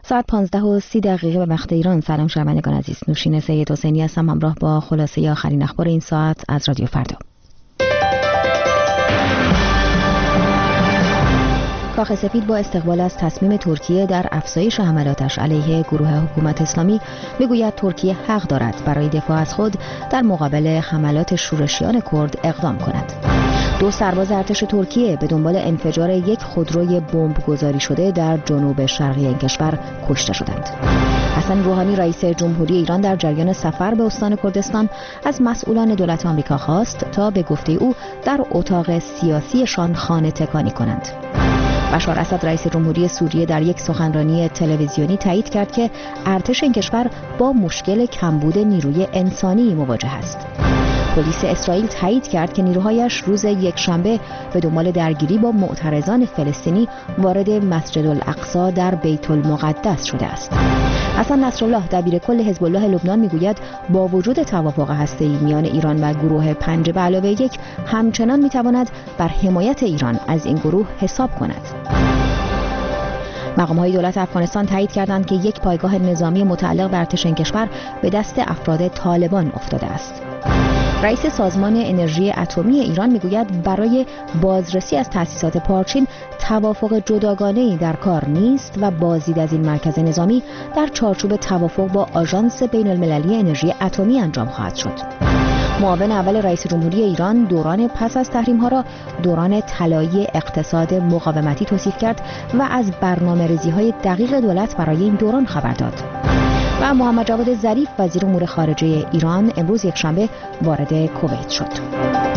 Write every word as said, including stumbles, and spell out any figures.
ساعت پانزده و سی دقیقه به وقت ایران. سلام شنوندگان عزیز، نوشین سید حسینی هستم همراه با خلاصه آخرین اخبار این ساعت از رادیو فردا. کاخ سفید با استقبال از تصمیم ترکیه در افزایش حملاتش علیه گروه حکومت اسلامی میگوید ترکیه حق دارد برای دفاع از خود در مقابل حملات شورشیان کرد اقدام کند. دو سرباز ارتش ترکیه به دنبال انفجار یک خودروی بمب گذاری شده در جنوب شرقی این کشور کشته شدند. حسن روحانی رئیس جمهوری ایران در جریان سفر به استان کردستان از مسئولان دولت آمریکا خواست تا به گفته او در اتاق سیاسیشان خانه تکانی کنند. بشار اسد رئیس جمهوری سوریه در یک سخنرانی تلویزیونی تایید کرد که ارتش این کشور با مشکل کمبود نیروی انسانی مواجه است. پلیس اسرائیل تایید کرد که نیروهایش روز یکشنبه به دنبال درگیری با معترضان فلسطینی وارد مسجد الاقصی در بیت المقدس شده است. حسن نصرالله دبیرکل حزب الله لبنان میگوید با وجود توافق هسته‌ای میان ایران و گروه پنج به علاوه یک همچنان میتواند بر حمایت ایران از این گروه حساب کند. مقام‌های دولت افغانستان تایید کردند که یک پایگاه نظامی متعلق به ارتش این کشور به دست افراد طالبان افتاده است. رئیس سازمان انرژی اتمی ایران میگوید برای بازرسی از تأسیسات پارچین توافق جداگانه‌ای در کار نیست و بازدید از این مرکز نظامی در چارچوب توافق با آژانس بین‌المللی انرژی اتمی انجام خواهد شد. معاون اول رئیس جمهوری ایران دوران پس از تحریم‌ها را دوران طلایی اقتصاد مقاومتی توصیف کرد و از برنامه‌ریزی‌های دقیق دولت برای این دوران خبر داد. و محمد جواد ظریف وزیر امور خارجه ایران امروز یکشنبه وارد کویت شد.